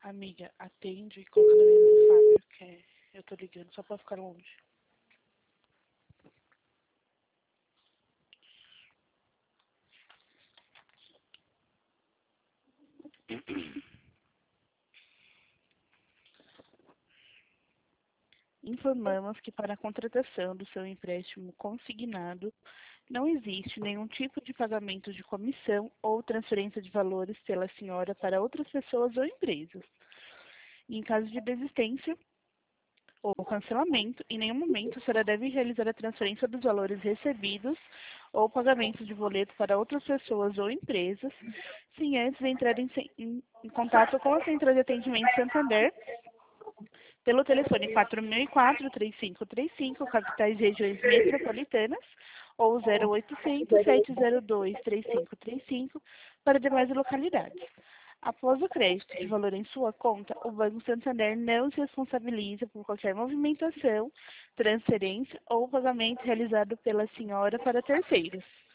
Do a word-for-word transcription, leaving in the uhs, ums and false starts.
Amiga, atende e coloca na mesa do Fábio, que é- eu tô ligando só pra ficar longe. Informamos que para a contratação do seu empréstimo consignado não existe nenhum tipo de pagamento de comissão ou transferência de valores pela senhora para outras pessoas ou empresas. Em caso de desistência ou cancelamento, em nenhum momento a senhora deve realizar a transferência dos valores recebidos ou pagamento de boleto para outras pessoas ou empresas, sem antes entrar em, em, em contato com a Central de Atendimento Santander pelo telefone quatro mil e quatro, três cinco três cinco, capitais e regiões metropolitanas, ou zero oitocentos, sete zero dois, três cinco três cinco, para demais localidades. Após o crédito de valor em sua conta, o Banco Santander não se responsabiliza por qualquer movimentação, transferência ou pagamento realizado pela senhora para terceiros.